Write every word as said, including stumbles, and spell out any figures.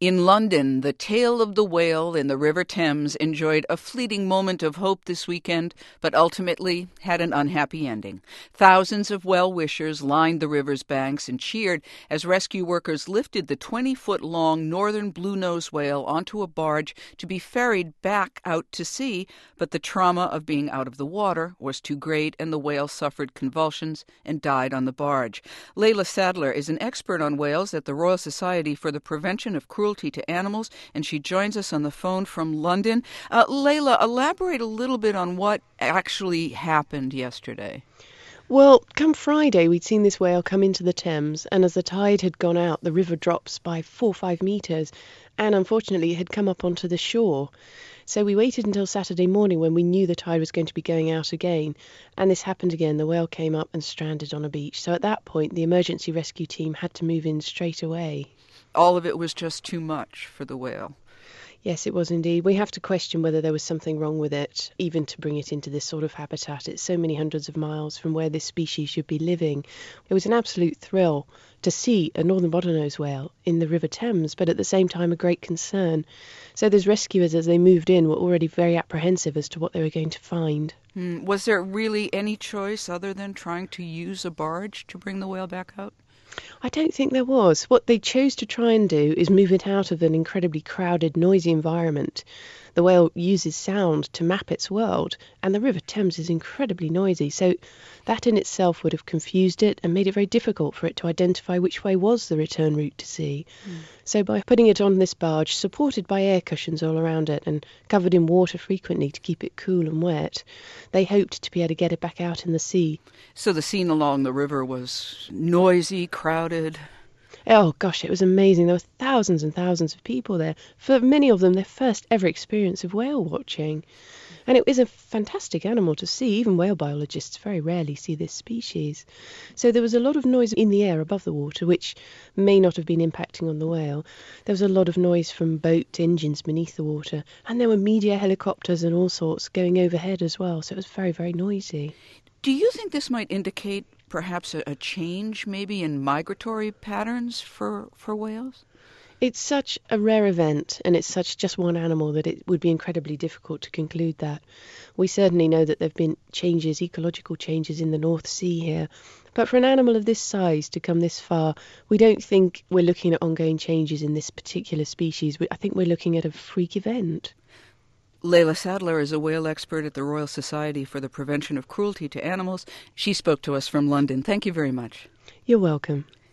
In London, the tail of the whale in the River Thames enjoyed a fleeting moment of hope this weekend, but ultimately had an unhappy ending. Thousands of well-wishers lined the river's banks and cheered as rescue workers lifted the twenty-foot-long northern blue-nose whale onto a barge to be ferried back out to sea, but the trauma of being out of the water was too great and the whale suffered convulsions and died on the barge. Layla Sadler is an expert on whales at the Royal Society for the Prevention of Cruelty to Animals, and she joins us on the phone from London. Uh, Layla, elaborate a little bit on what actually happened yesterday. Well, come Friday, we'd seen this whale come into the Thames, and as the tide had gone out, the river drops by four or five metres, and unfortunately it had come up onto the shore. So we waited until Saturday morning when we knew the tide was going to be going out again, and this happened again. The whale came up and stranded on a beach. So at that point, the emergency rescue team had to move in straight away. All of it was just too much for the whale. Yes, it was indeed. We have to question whether there was something wrong with it, even to bring it into this sort of habitat. It's so many hundreds of miles from where this species should be living. It was an absolute thrill to see a northern bottlenose whale in the River Thames, but at the same time a great concern. So those rescuers, as they moved in, were already very apprehensive as to what they were going to find. Hmm. Was there really any choice other than trying to use a barge to bring the whale back out? I don't think there was. What they chose to try and do is move it out of an incredibly crowded, noisy environment. The whale uses sound to map its world, and the River Thames is incredibly noisy, so that in itself would have confused it and made it very difficult for it to identify which way was the return route to sea. Mm. So by putting it on this barge, supported by air cushions all around it and covered in water frequently to keep it cool and wet, they hoped to be able to get it back out in the sea. So the scene along the river was noisy, crowded. Oh, gosh, it was amazing. There were thousands and thousands of people there. For many of them, their first ever experience of whale watching. And it is a fantastic animal to see. Even whale biologists very rarely see this species. So there was a lot of noise in the air above the water, which may not have been impacting on the whale. There was a lot of noise from boat engines beneath the water. And there were media helicopters and all sorts going overhead as well. So it was very, very noisy. Do you think this might indicate perhaps a, a change maybe in migratory patterns for, for whales? It's such a rare event, and it's such just one animal, that it would be incredibly difficult to conclude that. We certainly know that there have been changes, ecological changes in the North Sea here, but for an animal of this size to come this far, we don't think we're looking at ongoing changes in this particular species. I think we're looking at a freak event. Layla Sadler is a whale expert at the Royal Society for the Prevention of Cruelty to Animals. She spoke to us from London. Thank you very much. You're welcome.